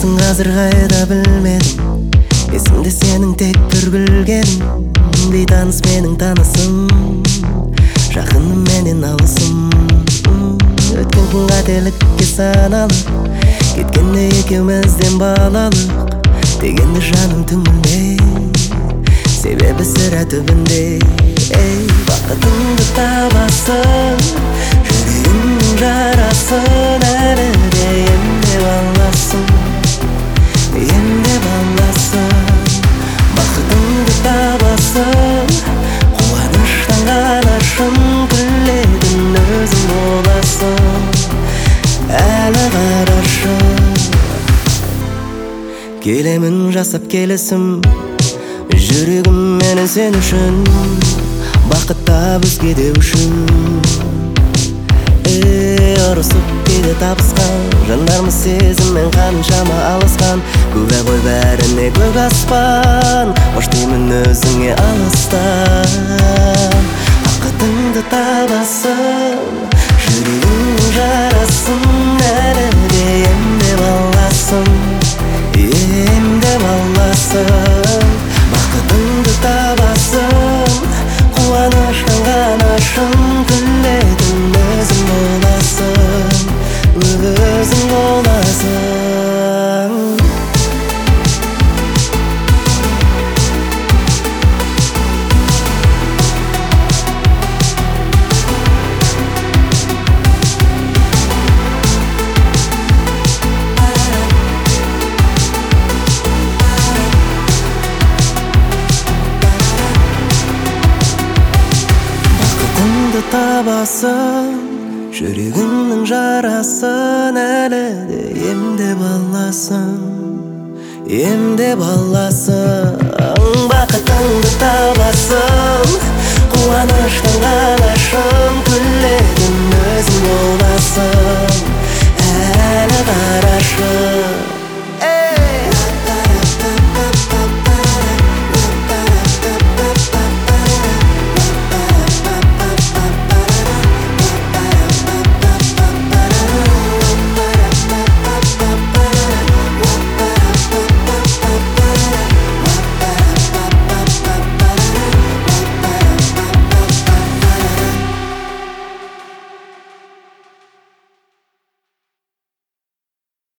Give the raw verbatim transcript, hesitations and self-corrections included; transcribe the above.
Кайдасың азыр кайда билмедим. Эсимде сенің тек бір күлгенің. Бейтаныс менің танысым, жақыным менен алысым. Өткен күн қателікке саналы, кеткенде екеумізден балалық. Дегенде жаным түңілмей, себебі сірә түбінде. Бақытыңды табасың, жүрегіңнің жарасын, әлі де емдеп аласың, емдеп аласың. Бақытыңды табасың, қуаныштан қанашың, күлетін өзің боласың, әлі қарашың. Келемін жасап келесім, жүрегім менің сен үшін, бақытта өзгеде үшін. Эй, ұрысып кейде табысқан, жандармыз сезіммен қаншама алысқан. Куә ғой бәріне көк аспан, қош деймін өзіңе алыстан. Бақытыңды табасың, жүрегіңнің жарасын, әлі де емдеп аласың, емдеп аласың. Бақытыңды табасың, қуаныштан қанашың, күлетін өзің боласың, өзің боласың. Табасың, жүрегіңнің жарасын, әлі де емдеп аласың, емдеп аласың. Бақытыңды табасың.